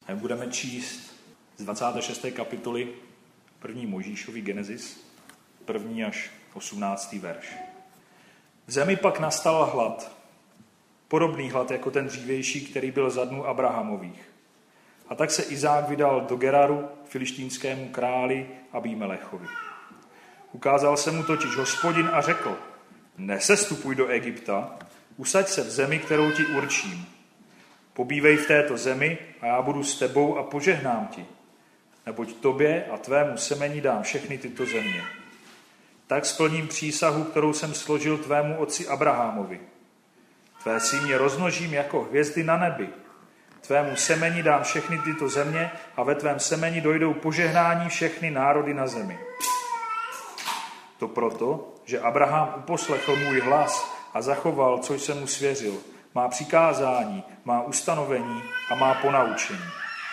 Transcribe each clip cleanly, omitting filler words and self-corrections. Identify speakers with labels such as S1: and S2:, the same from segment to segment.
S1: Budeme číst z 26. kapitoly 1. Mojžíšovi Genesis, 1. až 18. verš. V zemi pak nastal hlad, podobný hlad jako ten dřívější, který byl za dnů Abrahamových. A tak se Izák vydal do Geraru, filištínskému králi Abímelechovi. Ukázal se mu totiž Hospodin a řekl: Nesestupuj do Egypta, usaď se v zemi, kterou ti určím. Pobývej v této zemi a já budu s tebou a požehnám ti. Neboť tobě a tvému semeni dám všechny tyto země. Tak splním přísahu, kterou jsem složil tvému otci Abrahamovi. Tvé símě rozmnožím jako hvězdy na nebi. Tvému semeni dám všechny tyto země a ve tvém semeni dojdou požehnání všechny národy na zemi. To proto, že Abraham uposlechl můj hlas a zachoval, co jsem mu svěřil, má přikázání, má ustanovení a má ponaučení.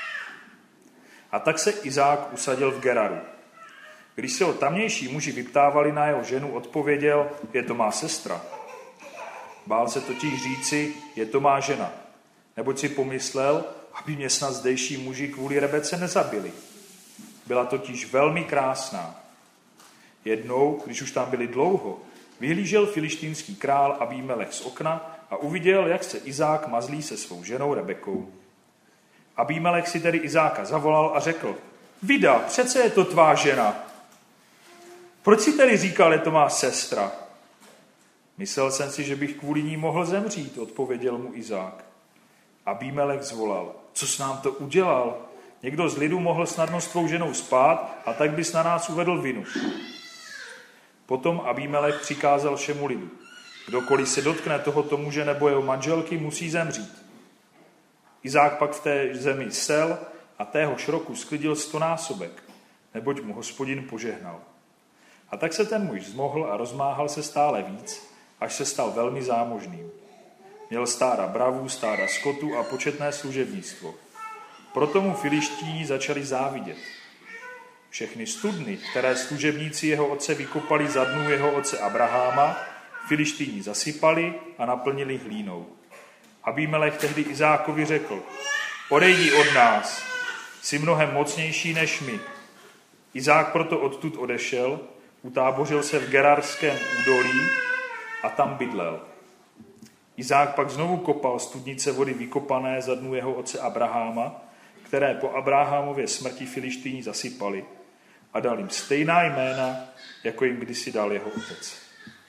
S1: A tak se Izák usadil v Geraru. Když se ho tamnější muži vyptávali na jeho ženu, odpověděl: Je to má sestra. Bál se totiž říci: Je to má žena. Neboť si pomyslel, aby mě snad zdejší muži kvůli Rebece nezabili. Byla totiž velmi krásná. Jednou, když už tam byli dlouho, vyhlížel filištínský král Abímelech z okna a uviděl, jak se Izák mazlí se svou ženou Rebekou. Abímelech si tedy Izáka zavolal a řekl: Vida, přece je to tvá žena. Proč si tedy říkal, je to má sestra? Myslel jsem si, že bych kvůli ní mohl zemřít, odpověděl mu Izák. Abímelech zvolal: Co jsi nám to udělal? Někdo z lidu mohl snadno s tvou ženou spát a tak bys na nás uvedl vinu. Potom Abímelech přikázal všemu lidu: Kdokoliv se dotkne tohoto muže nebo jeho manželky, musí zemřít. Izák pak v té zemi sel a téhož roku sklidil 100násobek, neboť mu Hospodin požehnal. A tak se ten muž zmohl a rozmáhal se stále víc, až se stal velmi zámožným. Měl stáda bravů, stáda skotu a početné služebnictvo. Proto mu Filištíni začali závidět. Všechny studny, které služebníci jeho otce vykopali za dnů jeho otce Abraháma, Filištíni zasypali a naplnili hlínou. Abímelech tehdy Izákovi řekl: Odejdi od nás, jsi mnohem mocnější než my. Izák proto odtud odešel, utábořil se v Gerarském údolí a tam bydlel. Izák pak znovu kopal studnice vody vykopané za dnů jeho otce Abraháma, které po Abrahamově smrti Filištíni zasypali, a dal jim stejná jména, jako jim kdysi dal jeho otec.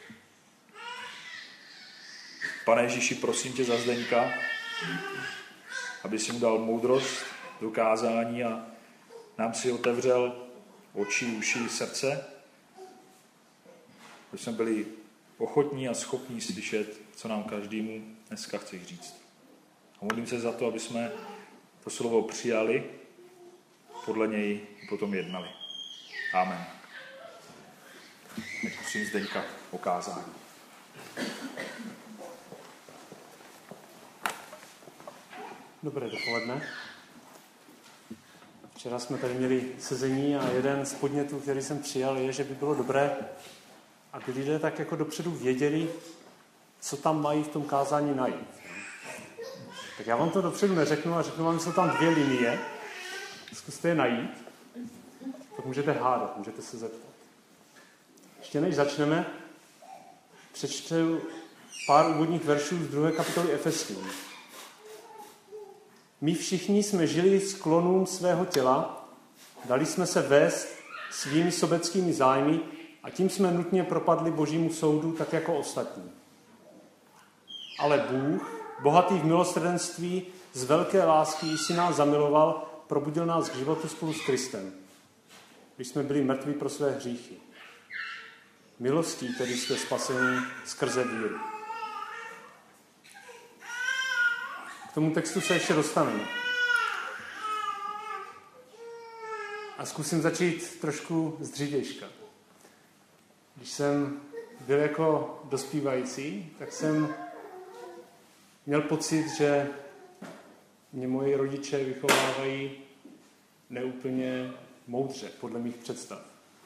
S1: Pane Ježíši, prosím tě za Zdeňka, aby si mu dal moudrost, dokázání a nám si otevřel oči, uši, srdce, aby jsme byli ochotní a schopní slyšet, co nám každému dneska chceš říct. A modlím se za to, aby jsme to slovo přijali, podle něj potom jednali. Amen. Teď prosím Zdeňka o kázání.
S2: Dobré dopoledne. Včera jsme tady měli sezení a jeden z podnětů, který jsem přijal, je, že by bylo dobré, aby lidé tak jako dopředu věděli, co tam mají v tom kázání najít. Tak já vám to dopředu neřeknu a řeknu vám, že jsou tam 2 linie. Zkuste je najít. Tak můžete hádat, můžete se zeptat. Ještě než začneme, přečtu pár úvodních veršů z 2. kapitoly Efeským. My všichni jsme žili sklonům svého těla, dali jsme se vést svými sobeckými zájmy a tím jsme nutně propadli Božímu soudu, tak jako ostatní. Ale Bůh, bohatý v milosrdenství, z velké lásky, když si nás zamiloval, probudil nás k životu spolu s Kristem, když jsme byli mrtví pro své hříchy. Milostí tedy jste spaseni skrze víru. K tomu textu se ještě dostaneme. A zkusím začít trošku z dřívějška. Když jsem byl jako dospívající, tak jsem měl pocit, že mě moji rodiče vychovávají neúplně moudře, podle mých představ.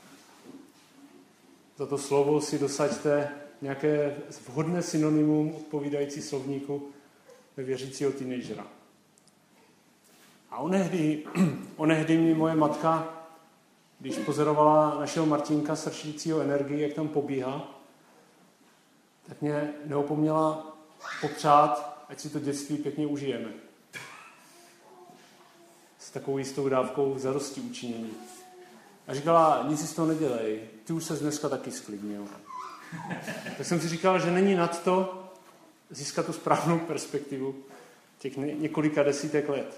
S2: Za to slovo si dosaďte nějaké vhodné synonymum odpovídající slovníku ve věřícího teenagera. A onehdy mi moje matka, když pozorovala našeho Martinka sršícího energii, jak tam pobíhá, tak mě neopomněla popřát, ať si to dětství pěkně užijeme. S takovou jistou dávkou zadosti učinění. A říkala, nic si z toho nedělej, ty už ses dneska taky sklidnil. Tak jsem si říkal, že není nad to získat tu správnou perspektivu těch několika desítek let.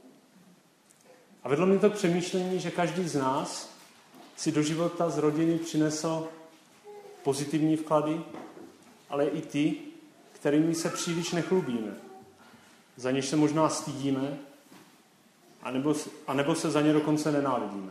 S2: A vedlo mě to k přemýšlení, že každý z nás si do života z rodiny přinesl pozitivní vklady, ale i ty, kterými se příliš nechlubíme. Za něž se možná stydíme, anebo se za ně dokonce nenávidíme.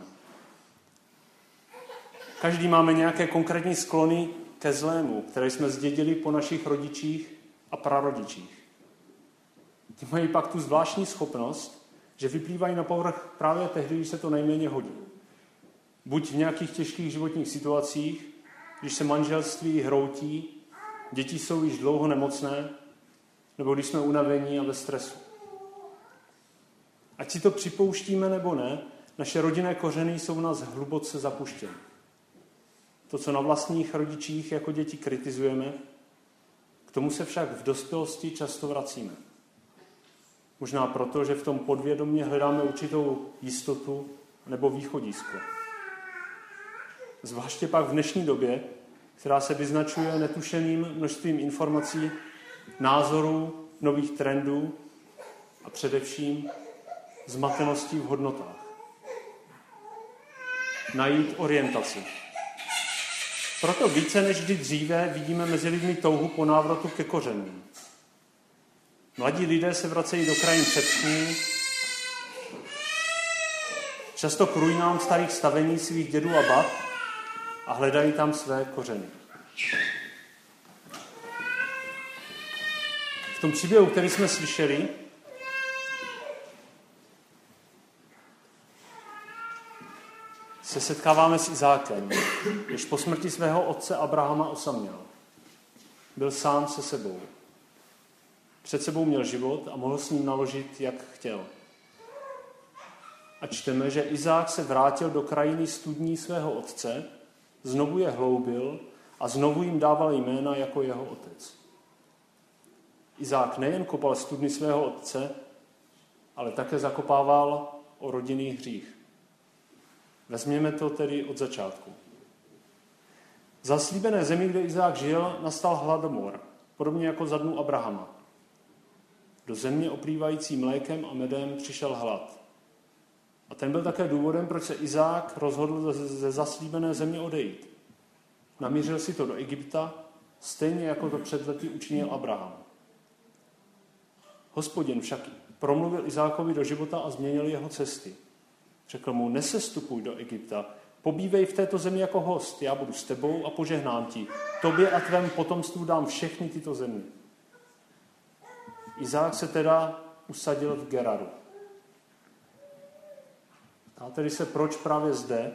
S2: Každý máme nějaké konkrétní sklony ke zlému, které jsme zdědili po našich rodičích a prarodičích. Ty mají pak tu zvláštní schopnost, že vyplývají na povrch právě tehdy, když se to nejméně hodí. Buď v nějakých těžkých životních situacích, když se manželství hroutí, děti jsou již dlouho nemocné, nebo když jsme unavení a ve stresu. Ať si to připouštíme nebo ne, naše rodinné kořeny jsou v nás hluboce zapuštěny. To, co na vlastních rodičích jako děti kritizujeme, k tomu se však v dospělosti často vracíme. Možná proto, že v tom podvědomě hledáme určitou jistotu nebo východisko. Zvláště pak v dnešní době, která se vyznačuje netušeným množstvím informací, názorů, nových trendů a především zmateností v hodnotách. Najít orientaci. Proto více než kdy dříve vidíme mezi lidmi touhu po návratu ke kořenům. Mladí lidé se vracejí do krajin předků, často k ruinám starých stavení svých dědů a bab a hledají tam své kořeny. V tom příběhu, který jsme slyšeli, se setkáváme s Izákem, jež po smrti svého otce Abrahama osaměl. Byl sám se sebou. Před sebou měl život a mohl s ním naložit, jak chtěl. A čteme, že Izák se vrátil do krajiny studní svého otce, znovu je hloubil a znovu jim dával jména jako jeho otec. Izák nejen kopal studny svého otce, ale také zakopával o rodinný hřích. Vezměme to tedy od začátku. V zaslíbené zemi, kde Izák žil, nastal hladomor, podobně jako za dnů Abrahama. Do země oplývající mlékem a medem přišel hlad. A ten byl také důvodem, proč se Izák rozhodl ze zaslíbené země odejít. Namířil si to do Egypta, stejně jako to před lety učinil Abraham. Hospodin však promluvil Izákovi do života a změnil jeho cesty. Řekl mu, nesestupuj do Egypta, pobývej v této zemi jako host, já budu s tebou a požehnám ti. Tobě a tvém potomstvu dám všechny tyto země. Izák se teda usadil v Geraru. A tedy se proč právě zde?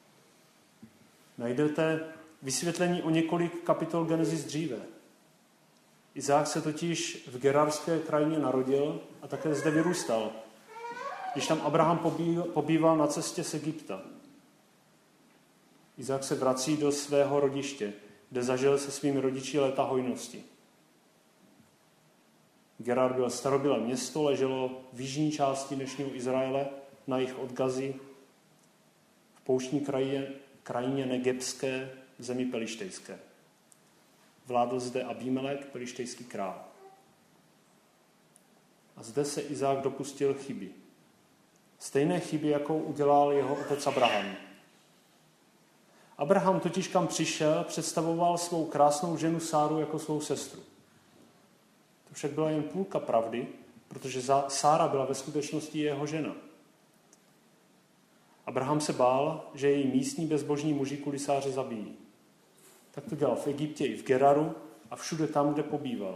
S2: Najdete vysvětlení o několik kapitol Genesis dříve. Izák se totiž v gerarské krajině narodil a také zde vyrůstal, když tam Abraham pobýval na cestě z Egypta. Izák se vrací do svého rodiště, kde zažil se svými rodiči léta hojnosti. Gerar byl starobylé město, leželo v jižní části dnešního Izraele, na jih od Gazy, v pouštní krajině Negebské, v zemi pelištejské. Vládl zde Abimelek, pelištejský král. A zde se Izák dopustil chyby. Stejné chyby, jakou udělal jeho otec Abraham. Abraham totiž kam přišel, představoval svou krásnou ženu Sáru jako svou sestru. To však byla jen půlka pravdy, protože Sára byla ve skutečnosti jeho žena. Abraham se bál, že její místní bezbožní muži kulisáře zabijí. Tak to dělal v Egyptě i v Geraru a všude tam, kde pobýval.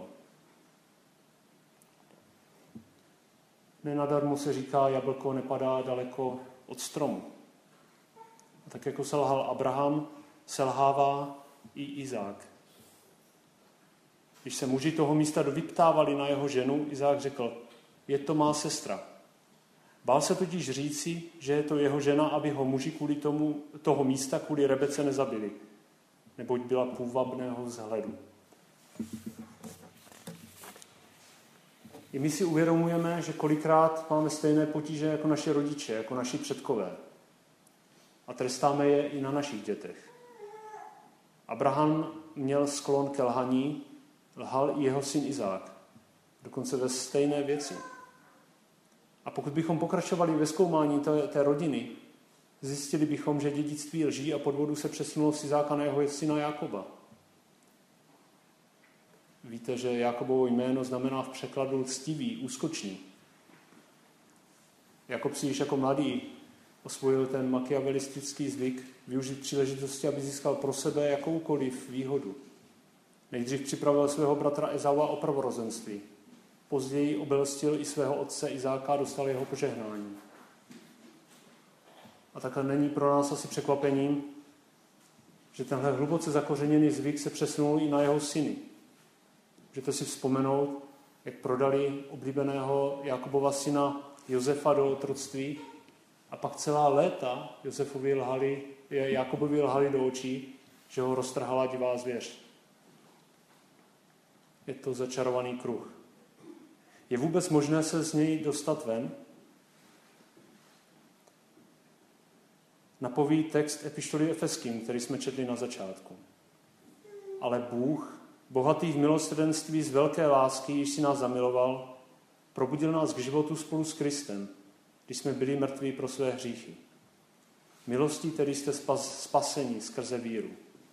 S2: Nenadarmo se říká, jablko nepadá daleko od stromu. A tak jako selhal Abraham, selhává i Izák. Když se muži toho místa dovyptávali na jeho ženu, Izák řekl, je to má sestra. Bál se totiž říci, že je to jeho žena, aby ho muži toho místa kvůli Rebece nezabili, neboť byla půvabného vzhledu. I my si uvědomujeme, že kolikrát máme stejné potíže jako naši rodiče, jako naši předkové. A trestáme je i na našich dětech. Abraham měl sklon ke lhaní, lhal i jeho syn Izák, dokonce ve stejné věci. A pokud bychom pokračovali ve zkoumání té rodiny, zjistili bychom, že dědictví lží a podvodu se přesunulo z Izáka na jeho syna Jákoba. Víte, že Jákobovo jméno znamená v překladu lstivý, úskočný. Jakob si již jako mladý osvojil ten machiavelistický zvyk využít příležitosti, aby získal pro sebe jakoukoliv výhodu. Nejdřív připravil svého bratra Ezaua o prvorozenství. Později obelstil i svého otce Izáka a dostal jeho požehnání. A takhle není pro nás asi překvapením, že tenhle hluboce zakořeněný zvyk se přesunul i na jeho syny. Můžete si vzpomenout, jak prodali oblíbeného Jakobova syna Josefa do otroctví a pak celá léta Jakobovi lhali do očí, že ho roztrhala divá zvěř. Je to začarovaný kruh. Je vůbec možné se z něj dostat ven? Napoví text epištoly Efeským, který jsme četli na začátku. Ale Bůh, bohatý v milosrdenství z velké lásky, již si nás zamiloval, probudil nás k životu spolu s Kristem, když jsme byli mrtví pro své hříchy. Milostí tedy jste spaseni skrze víru.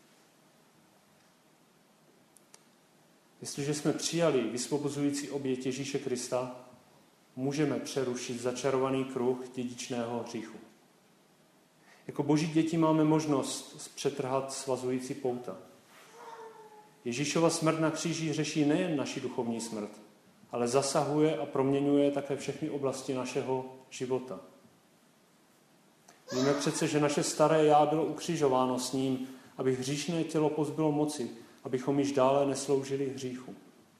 S2: Jestliže jsme přijali vysvobozující oběť Ježíše Krista, můžeme přerušit začarovaný kruh dědičného hříchu. Jako boží děti máme možnost přetrhat svazující pouta. Ježíšova smrt na kříži řeší nejen naši duchovní smrt, ale zasahuje a proměňuje také všechny oblasti našeho života. Víme přece, že naše staré já bylo ukřižováno s ním, aby hříšné tělo pozbylo moci, abychom již dále nesloužili hříchu.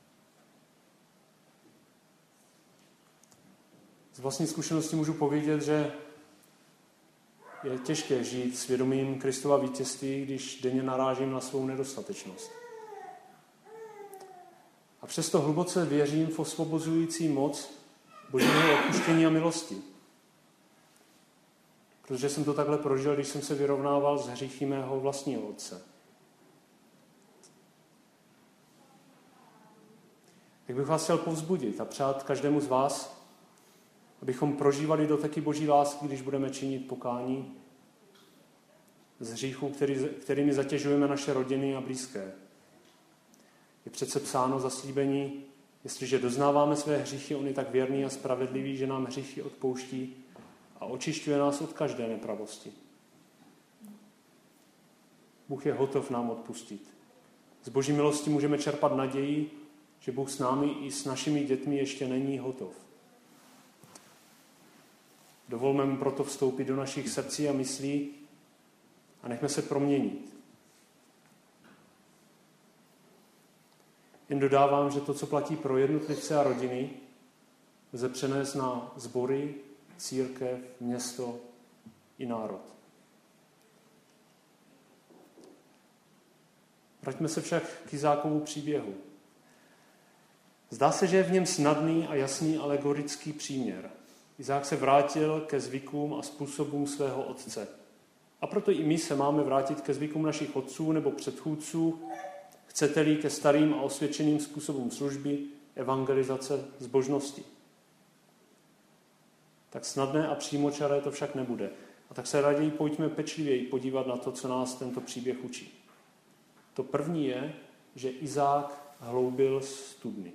S2: Z vlastní zkušenosti můžu povědět, že je těžké žít svědomím Kristova vítězství, když denně narážím na svou nedostatečnost. A přesto hluboce věřím v osvobozující moc Božího odpuštění a milosti. Protože jsem to takhle prožil, když jsem se vyrovnával s hříchy mého vlastního otce. Tak bych vás chtěl povzbudit a přát každému z vás, abychom prožívali doteky Boží lásky, když budeme činit pokání z hříchů, kterými zatěžujeme naše rodiny a blízké. Je přece psáno zaslíbení, jestliže doznáváme své hříchy, on je tak věrný a spravedlivý, že nám hříchy odpouští a očišťuje nás od každé nepravosti. Bůh je hotov nám odpustit. Z Boží milosti můžeme čerpat naději, že Bůh s námi i s našimi dětmi ještě není hotov. Dovolme mu proto vstoupit do našich srdcí a myslí a nechme se proměnit. Jen dodávám, že to, co platí pro jednotlivce a rodiny, lze přenést na sbory, církev, město i národ. Vraťme se však k Izákovu příběhu. Zdá se, že je v něm snadný a jasný alegorický příměr. Izák se vrátil ke zvykům a způsobům svého otce. A proto i my se máme vrátit ke zvykům našich otců nebo předchůdců, chcete-li ke starým a osvědčeným způsobům služby, evangelizace, zbožnosti. Tak snadné a přímočaré to však nebude. A tak se raději pojďme pečlivěji podívat na to, co nás tento příběh učí. To první je, že Izák hloubil studny.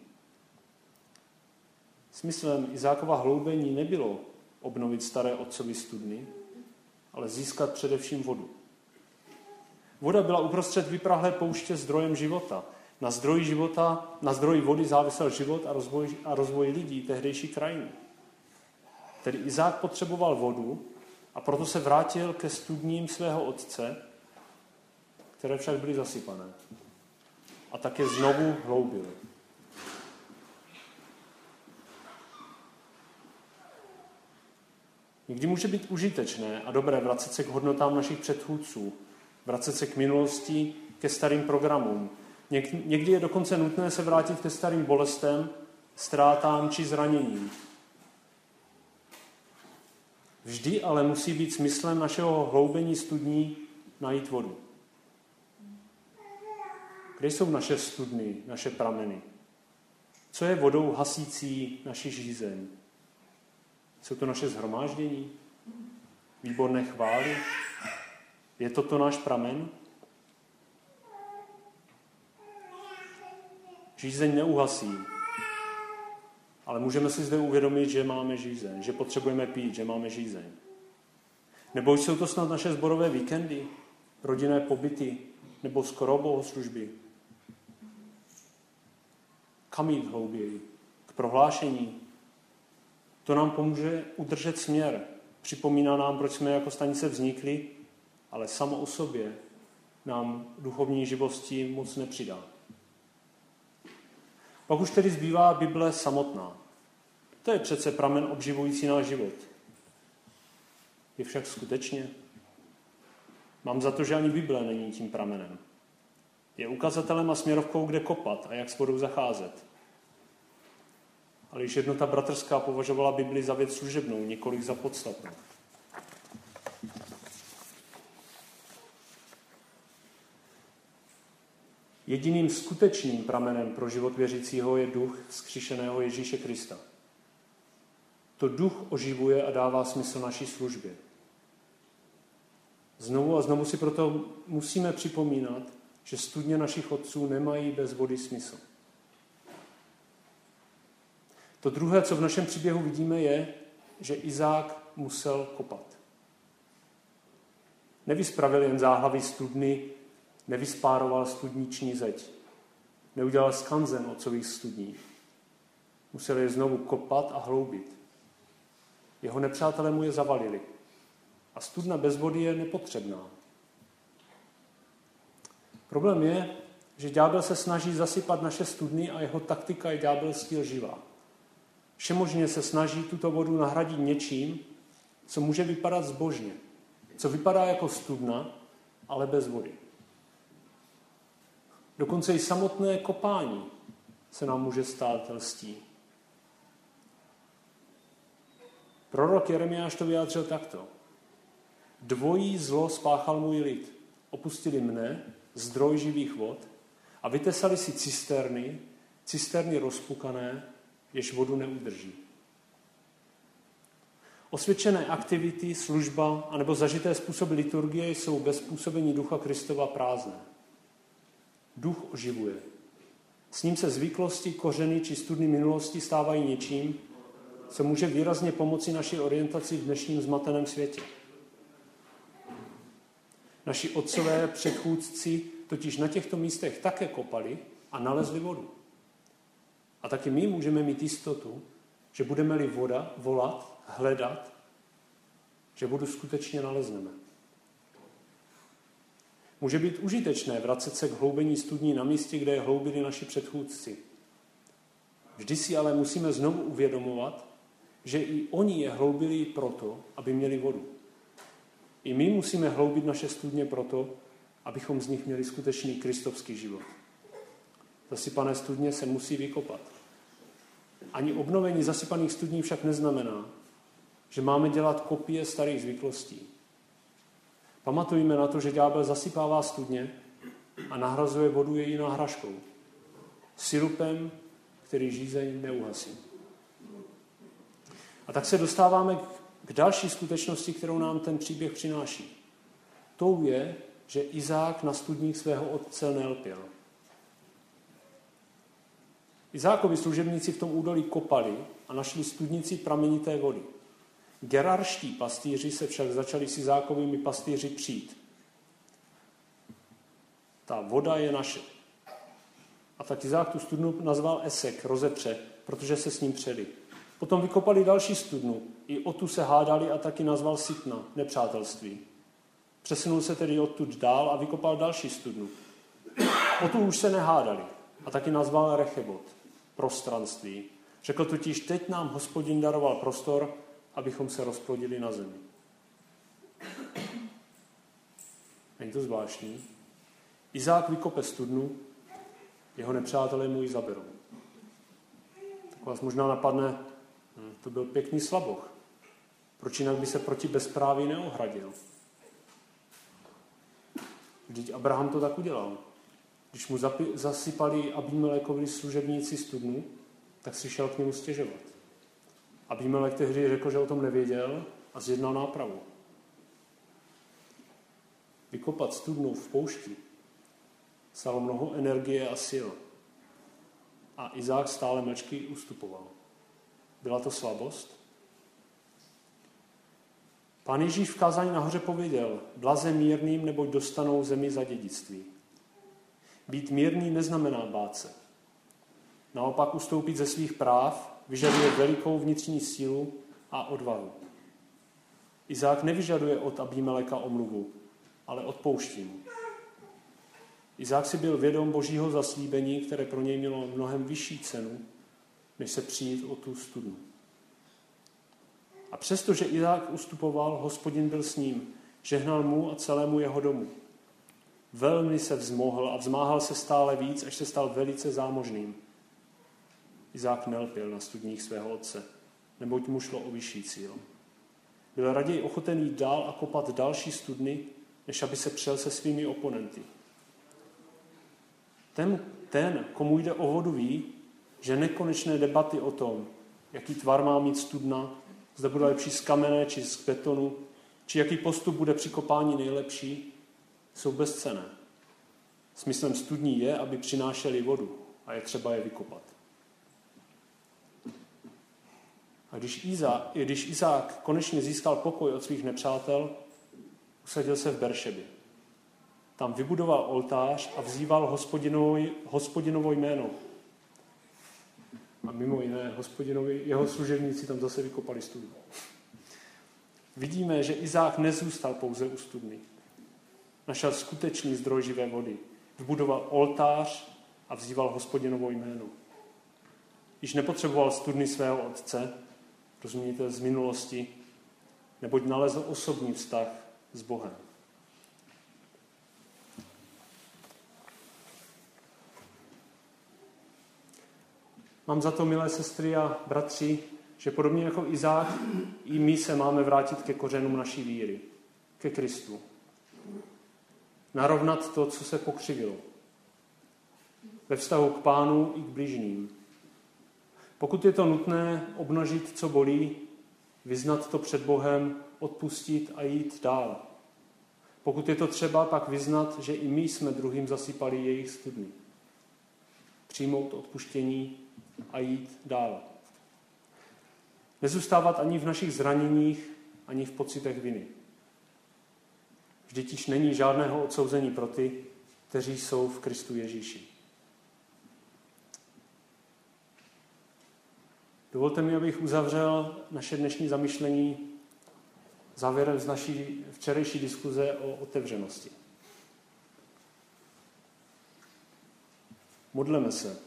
S2: Smyslem Izákova hloubení nebylo obnovit staré otcovy studny, ale získat především vodu. Voda byla uprostřed vyprahlé pouště zdrojem života. Na zdroji vody závisel život a rozvoj lidí tehdejší krajiny. Tedy Izák potřeboval vodu a proto se vrátil ke studním svého otce, které však byly zasypané. A tak je znovu hloubil. Někdy může být užitečné a dobré vracet se k hodnotám našich předchůdců, vracet se k minulosti, ke starým programům. Někdy je dokonce nutné se vrátit ke starým bolestem, ztrátám či zraněním. Vždy ale musí být smyslem našeho hloubení studní najít vodu. Kde jsou naše studny, naše prameny? Co je vodou hasící naši žízeň? Jsou to naše shromáždění? Výborné chvály? Je toto náš pramen? Žízeň neuhasí, ale můžeme si zde uvědomit, že máme žízeň, že potřebujeme pít, že máme žízeň. Nebo jsou to snad naše sborové víkendy, rodinné pobyty nebo skoro bohoslužby? Kam jít hlouběji? K prohlášení? To nám pomůže udržet směr. Připomíná nám, proč jsme jako stanice vznikli, ale samo o sobě nám duchovní živosti moc nepřidá. Pak už tedy zbývá Bible samotná. To je přece pramen obživující náš život. Je však skutečně? Mám za to, že ani Bible není tím pramenem. Je ukazatelem a směrovkou, kde kopat a jak s vodou zacházet. Ale již jednota bratrská považovala Bibli za věc služebnou, nikoliv za podstatnou. Jediným skutečným pramenem pro život věřícího je duch vzkříšeného Ježíše Krista. To duch oživuje a dává smysl naší službě. Znovu a znovu si proto musíme připomínat, že studně našich otců nemají bez vody smysl. To druhé, co v našem příběhu vidíme, je, že Izák musel kopat. Nevyspravil jen záhlavy studny, nevyspároval studniční zeď, neudělal skanzen otcových studní. Musel je znovu kopat a hloubit. Jeho nepřátelé mu je zavalili. A studna bez vody je nepotřebná. Problém je, že ďábel se snaží zasypat naše studny a jeho taktika je ďábelsky lživá. Všemožně se snaží tuto vodu nahradit něčím, co může vypadat zbožně, co vypadá jako studna, ale bez vody. Dokonce i samotné kopání se nám může stát lstí. Prorok Jeremiáš to vyjádřil takto. Dvojí zlo spáchal můj lid. Opustili mne, zdroj živých vod, a vytesali si cisterny rozpukané, jež vodu neudrží. Osvědčené aktivity, služba anebo zažité způsoby liturgie jsou bez působení Ducha Kristova prázdné. Duch oživuje. S ním se zvyklosti, kořeny či studny minulosti stávají něčím, co může výrazně pomoci naší orientaci v dnešním zmateném světě. Naši otcové předchůdci totiž na těchto místech také kopali a nalezli vodu. A taky my můžeme mít jistotu, že budeme-li volat, hledat, že vodu skutečně nalezneme. Může být užitečné vracet se k hloubení studní na místě, kde je hloubili naši předchůdci. Vždy si ale musíme znovu uvědomovat, že i oni je hloubili proto, aby měli vodu. I my musíme hloubit naše studně proto, abychom z nich měli skutečný kristovský život. Zasypané studně se musí vykopat. Ani obnovení zasypaných studní však neznamená, že máme dělat kopie starých zvyklostí. Pamatujme na to, že ďábel zasypává studně a nahrazuje vodu její náhražkou. Sirupem, který žízeň neuhasí. A tak se dostáváme k další skutečnosti, kterou nám ten příběh přináší. Tou je, že Izák na studních svého otce nelpěl. Izákovi služebníci v tom údolí kopali a našli studnici pramenité vody. Gerarští pastýři se však začali s Izákovými pastýři přijít. Ta voda je naše. A tak Izák tu studnu nazval Esek, rozepře, protože se s ním přeli. Potom vykopali další studnu, i o tu se hádali a taky nazval Sitna, nepřátelství. Přesunul se tedy odtud dál a vykopal další studnu. O tu už se nehádali a taky nazval Rechebot, prostranství. Řekl totiž, teď nám Hospodin daroval prostor abychom se rozplodili na zemi. Není to zvláštní? Izák vykope studnu, jeho nepřátelé mu ji zaberou. Tak vás možná napadne, to byl pěkný slaboch. Proč jinak by se proti bezpráví neohradil? Vždyť Abraham to tak udělal. Když mu zasypali Abimelekovi služebníci studnu, tak si šel k němu stěžovat. Abimelek tehdy řekl, že o tom nevěděl a zjednal nápravu. Vykopat studnu v poušti stalo mnoho energie a sil. A Izák stále mlčky ustupoval. Byla to slabost? Pán Ježíš v kázání nahoře pověděl, blaze mírným, neboť dostanou zemi za dědictví. Být mírný neznamená bát se. Naopak ustoupit ze svých práv vyžaduje velikou vnitřní sílu a odvahu. Izák nevyžaduje od Abimeleka omluvu, ale odpouští mu. Izák si byl vědom Božího zaslíbení, které pro něj mělo mnohem vyšší cenu, než se přijít o tu studnu. A přestože Izák ustupoval, Hospodin byl s ním, žehnal mu a celému jeho domu. Velmi se vzmohl a vzmáhal se stále víc, až se stal velice zámožným. Izák nelpěl na studních svého otce, neboť mu šlo o vyšší cíl. Byl raději ochoten jít dál a kopat další studny, než aby se přel se svými oponenty. Ten, komu jde o vodu, ví, že nekonečné debaty o tom, jaký tvar má mít studna, zda bude lepší z kamene či z betonu, či jaký postup bude při kopání nejlepší, jsou bezcenné. Smyslem studní je, aby přinášeli vodu a je třeba je vykopat. A když Izák konečně získal pokoj od svých nepřátel, usadil se v Beršebě. Tam vybudoval oltář a vzýval Hospodinovo jméno. A mimo jiné, jeho služebníci tam zase vykopali studnu. Vidíme, že Izák nezůstal pouze u studny. Našel skutečný zdroj živé vody. Vybudoval oltář a vzýval Hospodinovo jméno. Již nepotřeboval studny svého otce, rozumíte, z minulosti, neboť nalezl osobní vztah s Bohem. Mám za to, milé sestry a bratři, že podobně jako Izák, i my se máme vrátit ke kořenům naší víry, ke Kristu. Narovnat to, co se pokřivilo. Ve vztahu k Pánu i k bližním. Pokud je to nutné, obnažit, co bolí, vyznat to před Bohem, odpustit a jít dál. Pokud je to třeba, pak vyznat, že i my jsme druhým zasypali jejich studny. Přijmout odpuštění a jít dál. Nezůstávat ani v našich zraněních, ani v pocitech viny. Vždyť již není žádného odsouzení pro ty, kteří jsou v Kristu Ježíši. Dovolte mi, abych uzavřel naše dnešní zamyšlení závěrem z naší včerejší diskuze o otevřenosti. Modleme se.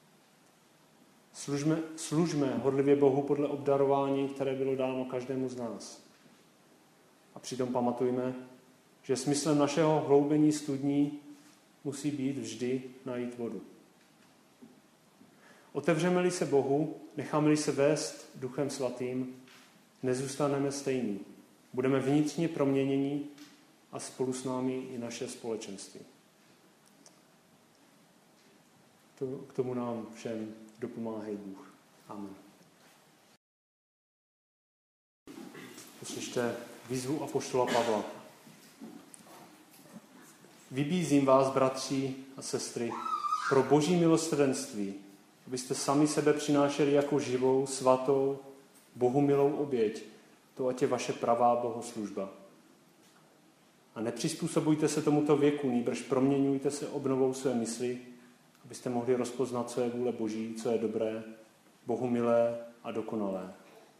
S2: Služme horlivě Bohu podle obdarování, které bylo dáno každému z nás. A přitom pamatujme, že smyslem našeho hloubení studní musí být vždy najít vodu. Otevřeme-li se Bohu, necháme-li se vést Duchem Svatým, nezůstaneme stejní. Budeme vnitřně proměnění a spolu s námi i naše společenství. K tomu nám všem dopomáhej Bůh. Amen. Poslyšte výzvu apoštola Pavla. Vybízím vás, bratři a sestry, pro Boží milosrdenství, abyste sami sebe přinášeli jako živou, svatou, Bohu milou oběť. To ať je vaše pravá bohoslužba. A nepřizpůsobujte se tomuto věku, nýbrž proměňujte se obnovou své mysli, abyste mohli rozpoznat, co je vůle Boží, co je dobré, Bohu milé a dokonalé.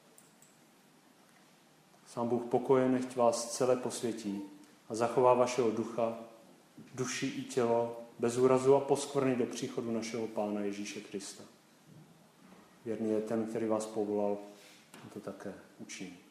S2: Sám Bůh pokoje nechť vás celé posvětí a zachová vašeho ducha, duši i tělo bez úrazu a poskvrny do příchodu našeho Pána Ježíše Krista. Věrný je ten, který vás povolal, a to také. učím.